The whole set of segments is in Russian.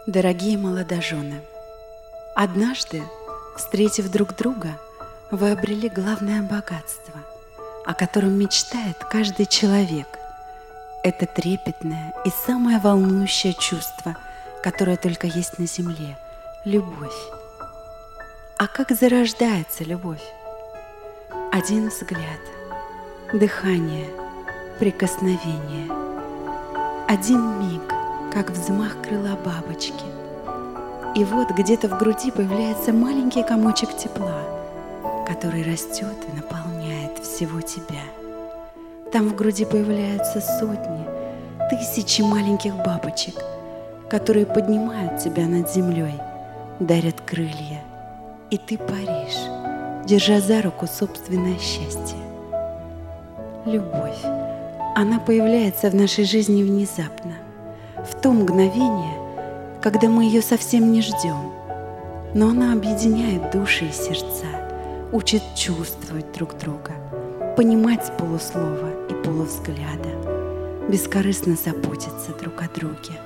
Дорогие молодожены, однажды, встретив друг друга, вы обрели главное богатство, о котором мечтает каждый человек. Это трепетное и самое волнующее чувство, которое только есть на земле – любовь. А как зарождается любовь? Один взгляд, дыхание, прикосновение, один миг, как взмах крыла бабочки. И вот где-то в груди появляется маленький комочек тепла, который растет и наполняет всего тебя. Там в груди появляются сотни, тысячи маленьких бабочек, которые поднимают тебя над землей, дарят крылья, и ты паришь, держа за руку собственное счастье. Любовь, она появляется в нашей жизни внезапно, в то мгновение, когда мы ее совсем не ждем. Но она объединяет души и сердца, учит чувствовать друг друга, понимать с полуслова и полувзгляда, бескорыстно заботиться друг о друге.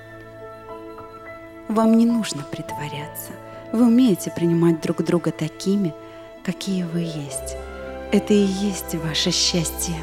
Вам не нужно притворяться. Вы умеете принимать друг друга такими, какие вы есть. Это и есть ваше счастье.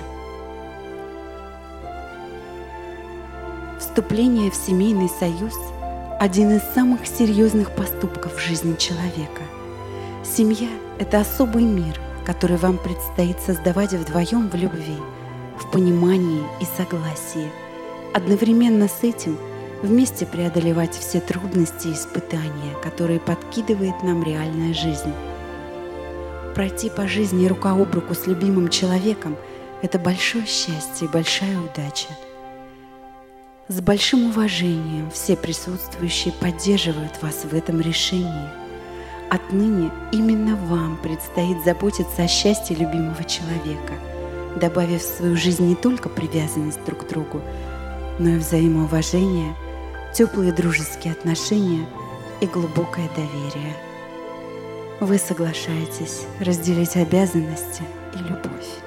Вступление в семейный союз – один из самых серьезных поступков в жизни человека. Семья – это особый мир, который вам предстоит создавать вдвоем в любви, в понимании и согласии. Одновременно с этим вместе преодолевать все трудности и испытания, которые подкидывает нам реальная жизнь. Пройти по жизни рука об руку с любимым человеком – это большое счастье и большая удача. С большим уважением все присутствующие поддерживают вас в этом решении. Отныне именно вам предстоит заботиться о счастье любимого человека, добавив в свою жизнь не только привязанность друг к другу, но и взаимоуважение, теплые дружеские отношения и глубокое доверие. Вы соглашаетесь разделить обязанности и любовь.